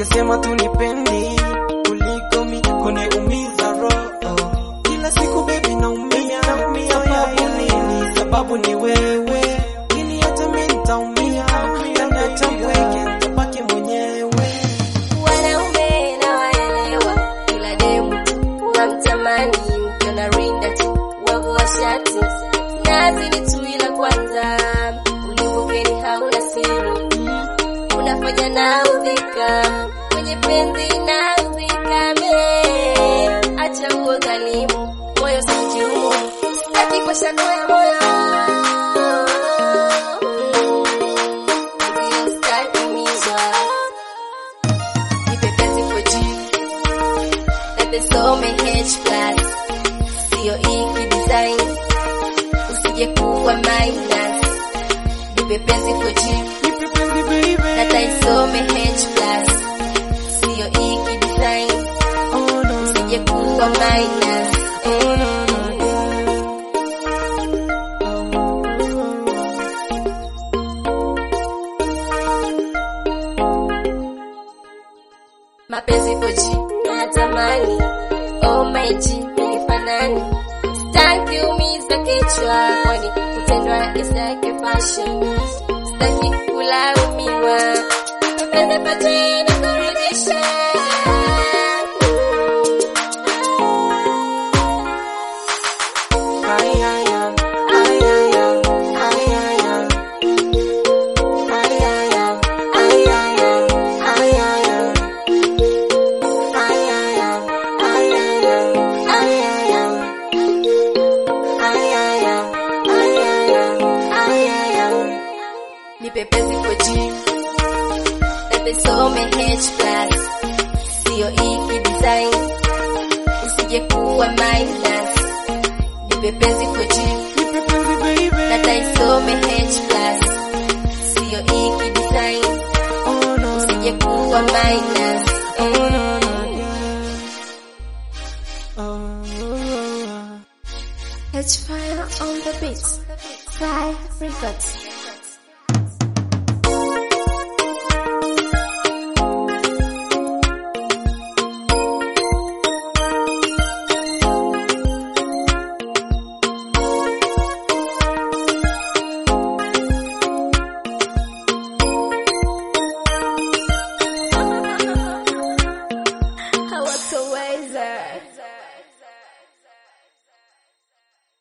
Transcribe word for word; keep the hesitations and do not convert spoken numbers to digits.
ungesema tunipendi kuliko mi kuniumiza roho. Kila siku baby naumia, sababu nini? Sababu ni wewe. Kini hata mimi nitaumia, na hata wewe nitabaki mwenyewe. Wanaume na waelewa, kila demu unamtamani, ukiona rinda tu wavua shati, nazi ni tu ila kwanza ulipokeni hauna siri, unafanya na udhika kwenye penzi na udhika me, acha uwe dhalimu, moyo sijiumu, sitaki kwa shako ya moyo. Some H plus, sio iki design, usije kuwa minus, nipe penzi for G, nata isome H plus, sio iki design, usije kuwa minus. Mapenzi for G, natamani, oh my G, nifanani, sitaki umiza kichwa, kwani kutendwa is like a fashion, sitaki kulaumiwa, mapenzi for G nakuridhisha. Nipe penzi for G, nata some H plus, sio iki design, usije kuwa minus, nipe penzi for G, nata isome H plus, sio iki design, usije kuwa minus. H-Fire on the beat, Fly Records. Hawako